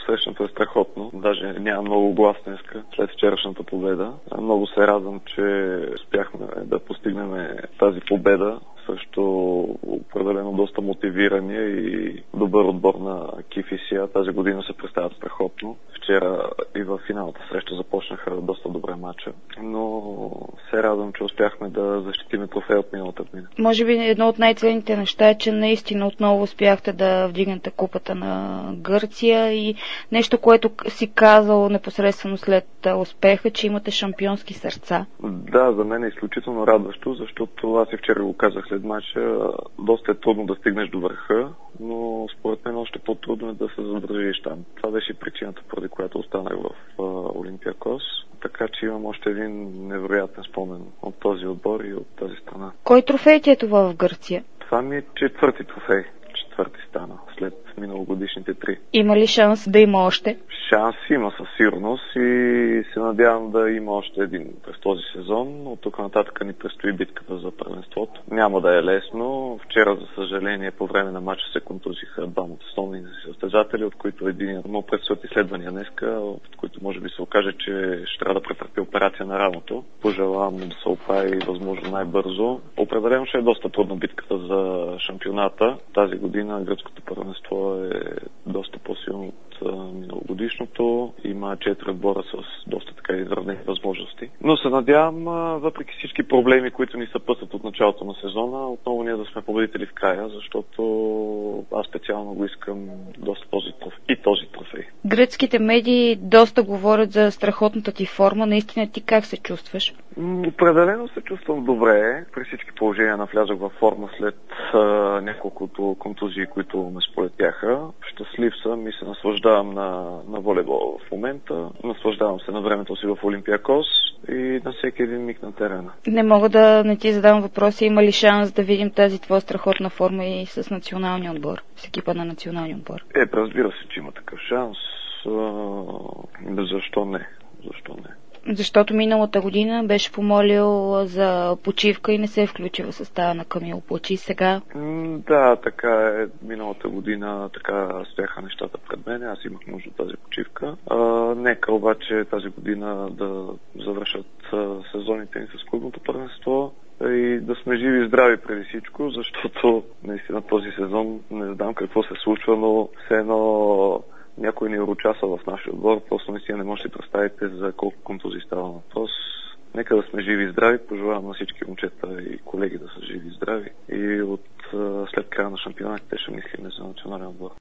посрещането е страхотно. Даже няма много глас днеска след вчерашната победа. Много се радвам, че успяхме да постигнем тази победа срещу определено доста мотивирания и добър отбор на Кифисия. Тази година се представят страхотно. Вчера и в финалната среща започнаха доста добре матча, но се радвам, че успяхме да защитим трофея от миналата година. Може би едно от най-ценните неща е, че наистина отново успяхте да вдигнете купата на Гърция и нещо, което си казал непосредствено след успеха, че имате шампионски сърца. Да, за мен е изключително радващо, защото аз и вчера го казах след матча, доста е трудно да стигнеш до върха, но според мен още по-трудно е да се задържиш там. Това беше причината, поради която останах в Олимпиакос. Така че имам още един невероятен спомен от този отбор и от тази страна. Кой трофей ти е това в Гърция? Това ми е четвърти трофей. Четвърти стана след миналогодишните 3. Има ли шанс да има още? Шанс има със сигурност и се надявам да има още един през този сезон. От тук нататък ни предстои битката за първенството. Няма да е лесно. Вчера, за съжаление, по време на матча се контузиха двама от основните състезатели, от които един му предстоят изследвания днеска, от които може би се окаже, че ще трябва да претърпи операция на рамото. Пожелавам му да се оправи възможно най-бързо. Определено ще е доста трудна битката за шампионата. Тази година гръцкото първенство е доста по-силно от миналогодишното. Има 4 отбора с доста така изравнени възможности. Но се надявам, въпреки всички проблеми, които ни съпътстват от началото на сезона, отново ние да сме победители в края, защото аз специално го искам доста този трофей. Гръцките медии доста говорят за страхотната ти форма. Наистина ти как се чувстваш? Определено се чувствам добре. При всички положения навлязах във форма след няколкото контузии, които ме сполетяха. Щастлив съм и се наслаждавам на волейбол в момента. Наслаждавам се на времето си в Олимпиакос и на всеки един миг на терена. Не мога да не ти задам въпроса. Има ли шанс да видим тази твоя страхотна форма и с националния отбор? С екипа на националния отбор? Разбира се, че има такъв шанс. Защо не? Защото миналата година беше помолил за почивка и не се е включил в състава на Камил Плачи. Сега? Да, така е. Миналата година така стояха нещата пред мен. Аз имах нужда от тази почивка. Нека обаче тази година да завършат сезоните ни с клубното първенство и да сме живи и здрави преди всичко, защото наистина този сезон не знам какво се случва, но все едно някой ни урочаса в нашия отбор. Просто наистина не можете да представите за колко контузии става въпрос. Нека да сме живи и здрави. Пожелавам на всички момчета и колеги да са живи и здрави. И след края на шампионатите ще мислим за национален отбор.